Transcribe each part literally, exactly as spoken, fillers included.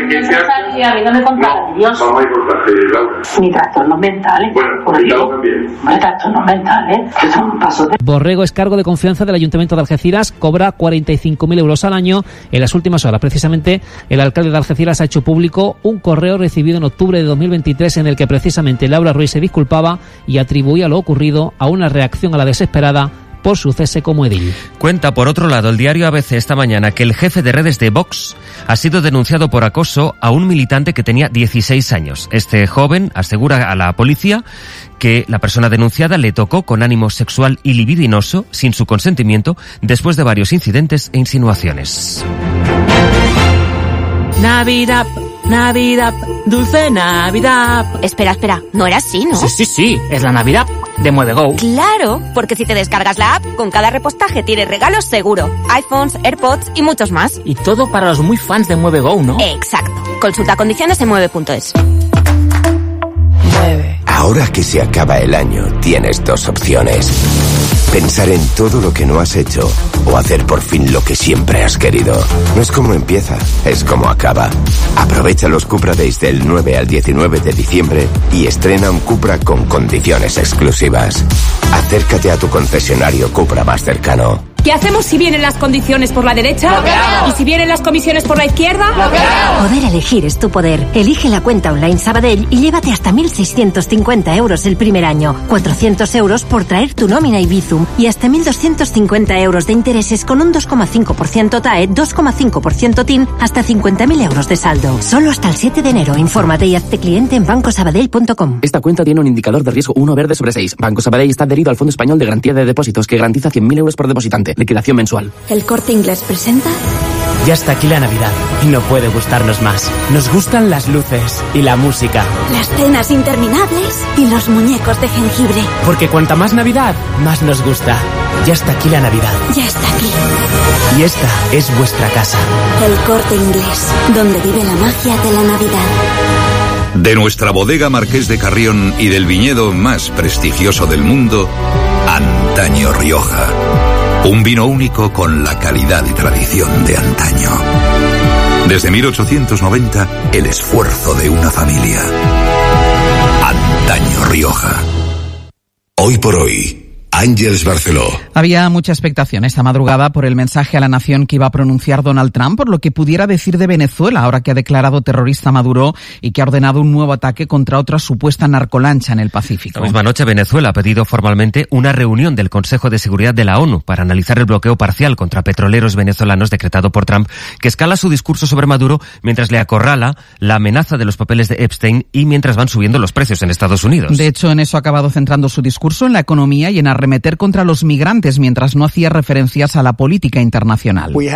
que se hace... A mí no me contaba, no, Dios. Vamos a ir por parte de Laura. Ni trastornos mentales. Bueno, por Laura también. No hay trastornos mentales, que son pasos de... Borrego es cargo de confianza del Ayuntamiento de Algeciras, cobra cuarenta y cinco mil euros al año. En las últimas horas, precisamente, el alcalde de Algeciras ha hecho público un correo recibido en octubre de dos mil veintitrés en el que precisamente Laura Ruiz se disculpaba y atribuía lo ocurrido a una reacción a la desesperada por su cese como edil. Cuenta, por otro lado, el diario A B C esta mañana que el jefe de redes de Vox ha sido denunciado por acoso a un militante que tenía dieciséis años. Este joven asegura a la policía que la persona denunciada le tocó con ánimo sexual y libidinoso, sin su consentimiento, después de varios incidentes e insinuaciones. Navidad, Navidad, dulce Navidad. Espera, espera, no era así, ¿no? Sí, sí, sí, es la Navidad de MueveGo. Claro, porque si te descargas la app, con cada repostaje tienes regalos seguro. iPhones, AirPods y muchos más. Y todo para los muy fans de MueveGo, ¿no? Exacto. Consulta condiciones en mueve punto es. Mueve. Ahora que se acaba el año, tienes dos opciones. Pensar en todo lo que no has hecho o hacer por fin lo que siempre has querido. No es como empieza, es como acaba. Aprovecha los Cupra Days del nueve al diecinueve de diciembre y estrena un Cupra con condiciones exclusivas. Acércate a tu concesionario Cupra más cercano. ¿Qué hacemos si vienen las condiciones por la derecha? ¡Bloqueado! ¿Y si vienen las comisiones por la izquierda? ¡Bloqueado! Poder elegir es tu poder. Elige la cuenta online Sabadell y llévate hasta mil seiscientos cincuenta euros el primer año, cuatrocientos euros por traer tu nómina y Bizum y hasta mil doscientos cincuenta euros de intereses con un dos coma cinco por ciento T A E, dos coma cinco por ciento T I N, hasta cincuenta mil euros de saldo. Solo hasta el siete de enero. Infórmate y hazte cliente en banco sabadell punto com. Esta cuenta tiene un indicador de riesgo uno verde sobre seis. Banco Sabadell está adherido al Fondo Español de Garantía de Depósitos, que garantiza cien mil euros por depositante. Liquidación mensual. ¿El Corte Inglés presenta? Ya está aquí la Navidad y no puede gustarnos más. Nos gustan las luces y la música. Las cenas interminables y los muñecos de jengibre. Porque cuanta más Navidad, más nos gusta. Ya está aquí la Navidad. Ya está aquí. Y esta es vuestra casa. El Corte Inglés, donde vive la magia de la Navidad. De nuestra bodega Marqués de Carrión y del viñedo más prestigioso del mundo, Antaño Rioja. Un vino único con la calidad y tradición de antaño. Desde mil ochocientos noventa, el esfuerzo de una familia. Antaño Rioja. Hoy por hoy, Ángeles Barceló. Había mucha expectación esta madrugada por el mensaje a la nación que iba a pronunciar Donald Trump por lo que pudiera decir de Venezuela ahora que ha declarado terrorista a Maduro y que ha ordenado un nuevo ataque contra otra supuesta narcolancha en el Pacífico. La misma noche Venezuela ha pedido formalmente una reunión del Consejo de Seguridad de la ONU para analizar el bloqueo parcial contra petroleros venezolanos decretado por Trump, que escala su discurso sobre Maduro mientras le acorrala la amenaza de los papeles de Epstein y mientras van subiendo los precios en Estados Unidos. De hecho, en eso ha acabado centrando su discurso, en la economía y en arremeter contra los migrantes, mientras no hacía referencias a la política internacional. Y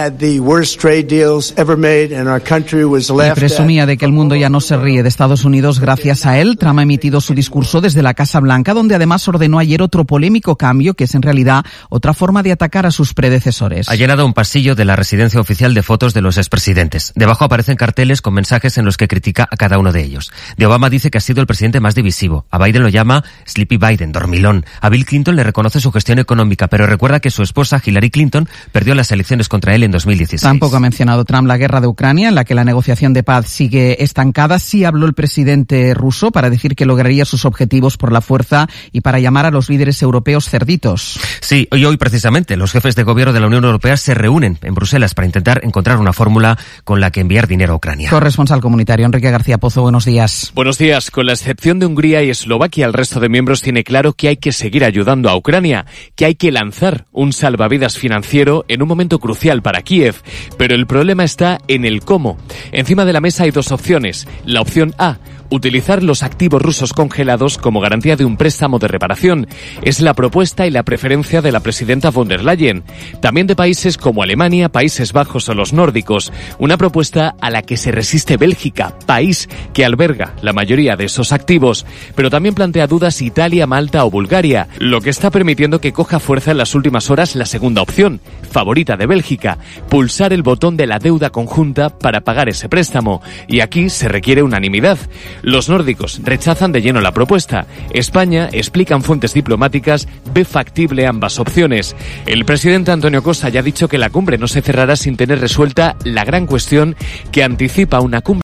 presumía de que el mundo ya no se ríe de Estados Unidos gracias a él. Trump ha emitido su discurso desde la Casa Blanca, donde además ordenó ayer otro polémico cambio, que es en realidad otra forma de atacar a sus predecesores. Ha llenado un pasillo de la residencia oficial de fotos de los expresidentes. Debajo aparecen carteles con mensajes en los que critica a cada uno de ellos. De Obama dice que ha sido el presidente más divisivo. A Biden lo llama Sleepy Biden, dormilón. A Bill Clinton le reconoce su gestión económica, pero recuerda que su esposa Hillary Clinton perdió las elecciones contra él en dos mil dieciséis. Tampoco ha mencionado Trump la guerra de Ucrania, en la que la negociación de paz sigue estancada. Sí habló el presidente ruso para decir que lograría sus objetivos por la fuerza y para llamar a los líderes europeos cerditos. Sí, y hoy precisamente los jefes de gobierno de la Unión Europea se reúnen en Bruselas para intentar encontrar una fórmula con la que enviar dinero a Ucrania. Corresponsal comunitario Enrique García Pozo, buenos días. Buenos días. Con la excepción de Hungría y Eslovaquia, el resto de miembros tiene claro que hay que seguir ayudando a Ucrania, que hay que lanzar un salvavidas financiero en un momento crucial para Kiev. Pero el problema está en el cómo. Encima de la mesa hay dos opciones. La opción A, utilizar los activos rusos congelados como garantía de un préstamo de reparación. Es la propuesta y la preferencia de la presidenta von der Leyen. También de países como Alemania, Países Bajos o los nórdicos. Una propuesta a la que se resiste Bélgica, país que alberga la mayoría de esos activos. Pero también plantea dudas Italia, Malta o Bulgaria, lo que está permitiendo que coja fuerza en las últimas horas la segunda opción, favorita de Bélgica, pulsar el botón de la deuda conjunta para pagar ese préstamo. Y aquí se requiere unanimidad. Los nórdicos rechazan de lleno la propuesta. España, explican fuentes diplomáticas, ve factible ambas opciones. El presidente Antonio Costa ya ha dicho que la cumbre no se cerrará sin tener resuelta la gran cuestión que anticipa una cumbre